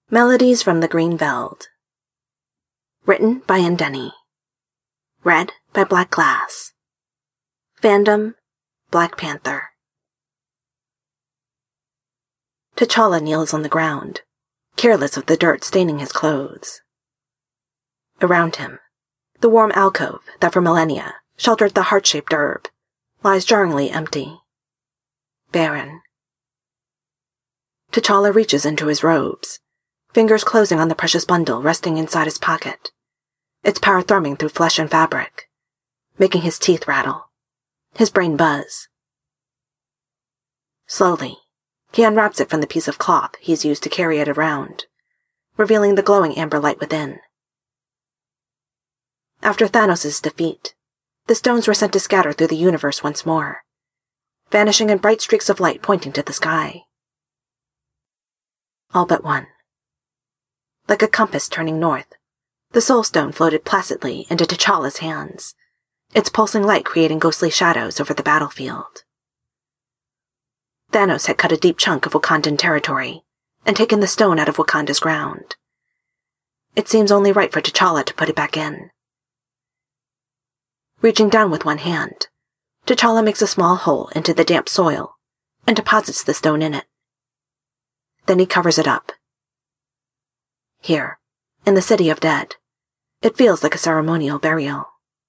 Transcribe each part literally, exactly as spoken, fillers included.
Melodies from the Green Veld. Written by Indeni. Read by Black Glass. Fandom, Black Panther. T'Challa kneels on the ground, careless of the dirt staining his clothes. Around him, the warm alcove that for millennia sheltered the heart-shaped herb lies jarringly empty, barren. T'Challa reaches into his robes, fingers closing on the precious bundle resting inside his pocket, its power thrumming through flesh and fabric, making his teeth rattle, his brain buzz. Slowly, he unwraps it from the piece of cloth he's used to carry it around, revealing the glowing amber light within. After Thanos' defeat, the stones were sent to scatter through the universe once more, vanishing in bright streaks of light pointing to the sky. All but one. Like a compass turning north, the Soul Stone floated placidly into T'Challa's hands, its pulsing light creating ghostly shadows over the battlefield. Thanos had cut a deep chunk of Wakandan territory and taken the stone out of Wakanda's ground. It seems only right for T'Challa to put it back in. Reaching down with one hand, T'Challa makes a small hole into the damp soil and deposits the stone in it. Then he covers it up. Here, in the City of Dead, it feels like a ceremonial burial.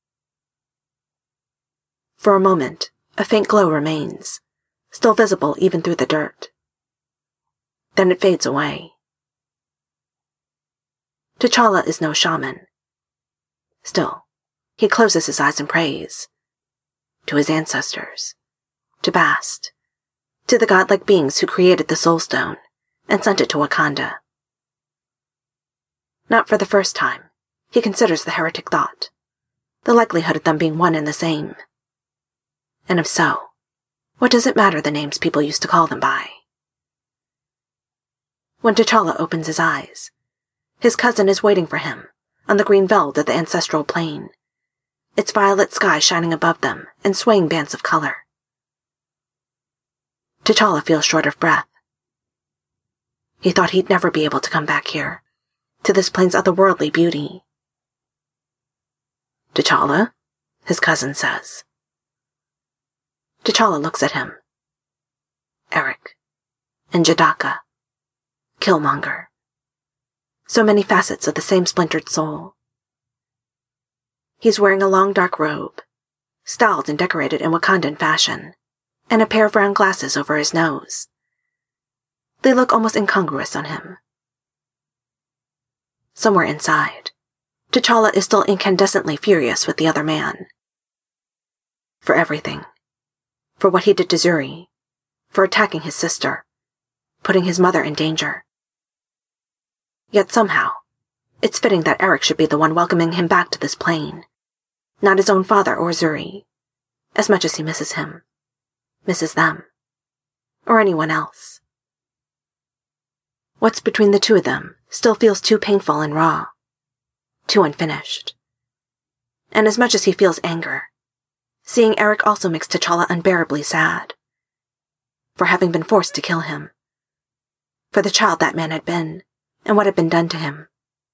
For a moment, a faint glow remains, still visible even through the dirt. Then it fades away. T'Challa is no shaman. Still, he closes his eyes and prays. To his ancestors. To Bast. To the godlike beings who created the Soul Stone and sent it to Wakanda. Not for the first time, he considers the heretic thought, the likelihood of them being one and the same. And if so, what does it matter the names people used to call them by? When T'Challa opens his eyes, his cousin is waiting for him on the green veld of the ancestral plane, its violet sky shining above them in swaying bands of color. T'Challa feels short of breath. He thought he'd never be able to come back here, to this plane's otherworldly beauty. T'Challa? His cousin says. T'Challa looks at him. Eric. And Jadaka. Killmonger. So many facets of the same splintered soul. He's wearing a long dark robe, styled and decorated in Wakandan fashion, and a pair of round glasses over his nose. They look almost incongruous on him. Somewhere inside, T'Challa is still incandescently furious with the other man. For everything. For what he did to Zuri. For attacking his sister. Putting his mother in danger. Yet somehow, it's fitting that Eric should be the one welcoming him back to this plane. Not his own father or Zuri. As much as he misses him. Misses them. Or anyone else. What's between the two of them still feels too painful and raw. Too unfinished. And as much as he feels anger, seeing Eric also makes T'Challa unbearably sad. For having been forced to kill him. For the child that man had been, and what had been done to him.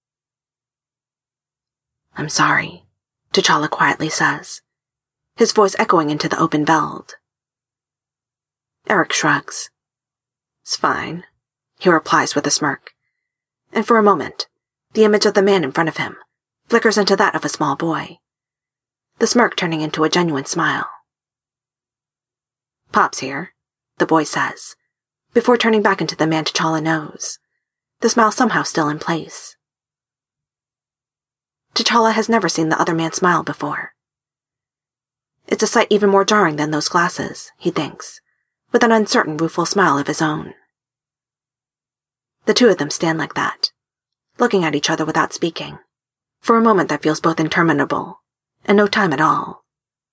I'm sorry, T'Challa quietly says, his voice echoing into the open veld. Eric shrugs. It's fine, he replies with a smirk. And for a moment, the image of the man in front of him flickers into that of a small boy, the smirk turning into a genuine smile. Pop's here, the boy says, before turning back into the man T'Challa knows, the smile somehow still in place. T'Challa has never seen the other man smile before. It's a sight even more jarring than those glasses, he thinks, with an uncertain, rueful smile of his own. The two of them stand like that, looking at each other without speaking, for a moment that feels both interminable and no time at all.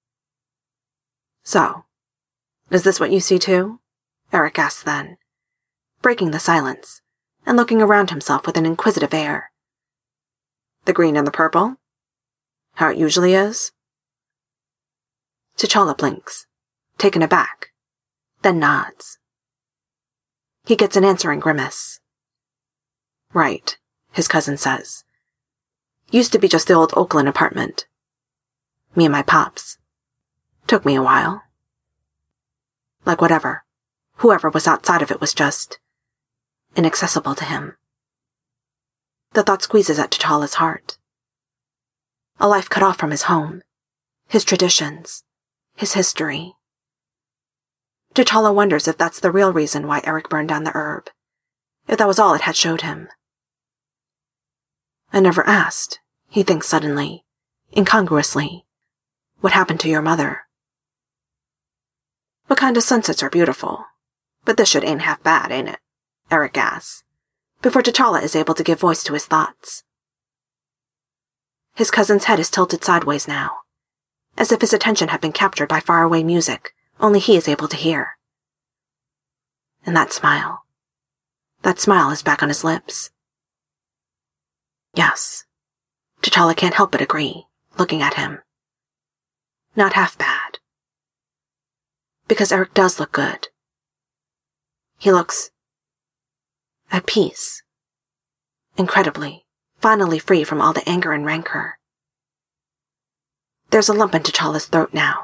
So, is this what you see too? Eric asks then, breaking the silence and looking around himself with an inquisitive air. The green and the purple? How it usually is? T'Challa blinks, taken aback, then nods. He gets an answering grimace. Right, his cousin says. Used to be just the old Oakland apartment. Me and my pops. Took me a while. Like whatever, whoever was outside of it was just inaccessible to him. The thought squeezes at T'Challa's heart. A life cut off from his home, his traditions, his history. T'Challa wonders if that's the real reason why Eric burned down the herb, if that was all it had showed him. I never asked, he thinks suddenly, incongruously, what happened to your mother. Wakanda's sunsets are beautiful, but this shit ain't half bad, ain't it? Eric asks, before T'Challa is able to give voice to his thoughts. His cousin's head is tilted sideways now, as if his attention had been captured by faraway music only he is able to hear. And that smile. That smile is back on his lips. Yes, T'Challa can't help but agree, looking at him. Not half bad. Because Eric does look good. He looks at peace. Incredibly, finally free from all the anger and rancor. There's a lump in T'Challa's throat now.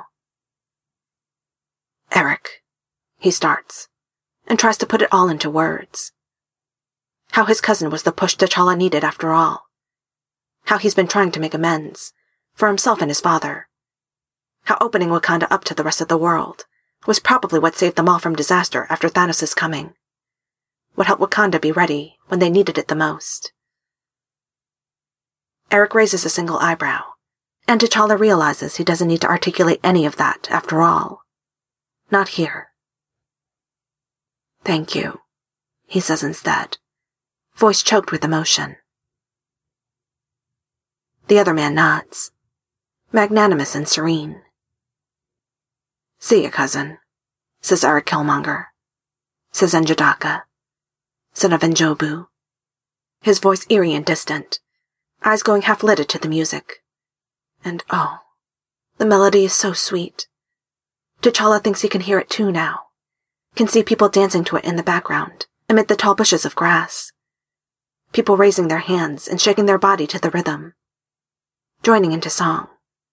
Eric, he starts, and tries to put it all into words. How his cousin was the push T'Challa needed after all. How he's been trying to make amends, for himself and his father. How opening Wakanda up to the rest of the world was probably what saved them all from disaster after Thanos' coming. What helped Wakanda be ready when they needed it the most. Eric raises a single eyebrow, and T'Challa realizes he doesn't need to articulate any of that after all. Not here. Thank you, he says instead, voice choked with emotion. The other man nods, magnanimous and serene. See ya, cousin, says Eric Killmonger, says N'Jadaka, son of N'Jobu, his voice eerie and distant, eyes going half-lidded to the music. And oh, the melody is so sweet. T'Challa thinks he can hear it too now, can see people dancing to it in the background, amid the tall bushes of grass. People raising their hands and shaking their body to the rhythm, joining into song.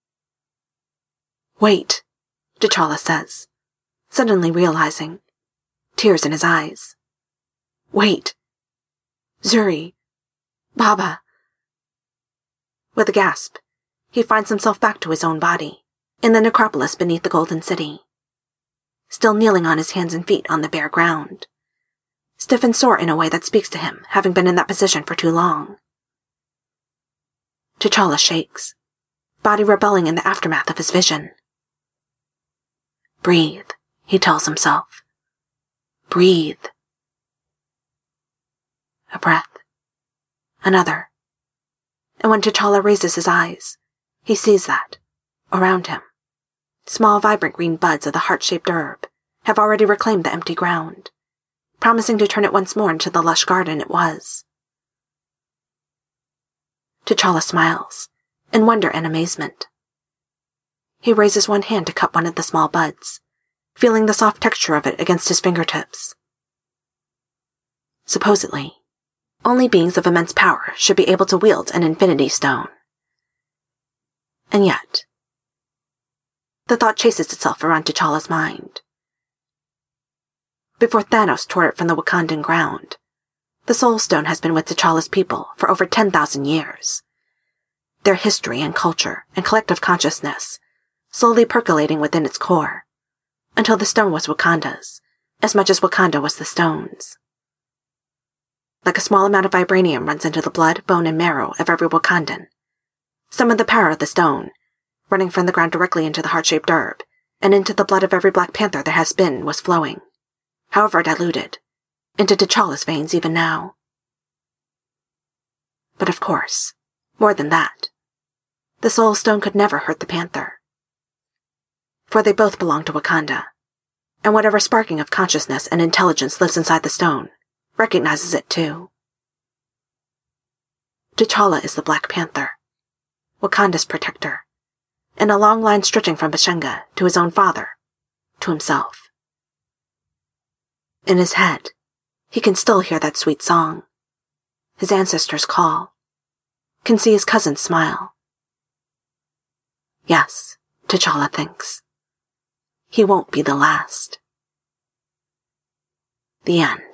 Wait, T'Challa says, suddenly realizing, tears in his eyes. Wait. Zuri. Baba. With a gasp, he finds himself back to his own body, in the necropolis beneath the Golden City. Still kneeling on his hands and feet on the bare ground. Stiff and sore in a way that speaks to him, having been in that position for too long. T'Challa shakes, body rebelling in the aftermath of his vision. Breathe, he tells himself. Breathe. A breath. Another. And when T'Challa raises his eyes, he sees that, around him, small vibrant green buds of the heart-shaped herb have already reclaimed the empty ground, promising to turn it once more into the lush garden it was. T'Challa smiles, in wonder and amazement. He raises one hand to cup one of the small buds, feeling the soft texture of it against his fingertips. Supposedly, only beings of immense power should be able to wield an Infinity Stone. And yet, the thought chases itself around T'Challa's mind. Before Thanos tore it from the Wakandan ground, the Soul Stone has been with T'Challa's people for over ten thousand years. Their history and culture and collective consciousness slowly percolating within its core, until the stone was Wakanda's, as much as Wakanda was the stone's. Like a small amount of vibranium runs into the blood, bone, and marrow of every Wakandan, some of the power of the stone, running from the ground directly into the heart-shaped herb, and into the blood of every Black Panther there has been, was flowing, however diluted, into T'Challa's veins even now. But of course, more than that, the Soul Stone could never hurt the Panther. For they both belong to Wakanda, and whatever sparking of consciousness and intelligence lives inside the stone recognizes it too. T'Challa is the Black Panther, Wakanda's protector, in a long line stretching from Bashenga to his own father, to himself. In his head, he can still hear that sweet song, his ancestors call, can see his cousin smile. Yes, T'Challa thinks. He won't be the last. The end.